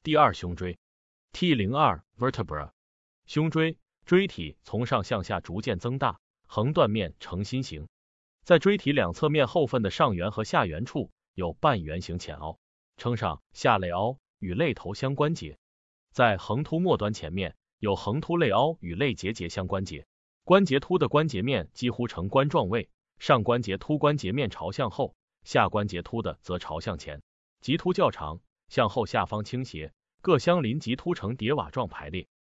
第二胸椎 T02 vertebra 胸椎椎体从上向下逐渐增大，横断面呈心形，在椎体两侧面后分的上缘和下缘处有半圆形浅凹，称上下肋凹，与肋头相关节。在横突末端前面有横突肋凹与肋结节相关节，关节突的关节面几乎呈冠状位，上关节突关节面朝向后，下关节突的则朝向前，棘突较长，向后下方倾斜，各相邻棘突呈叠瓦状排列。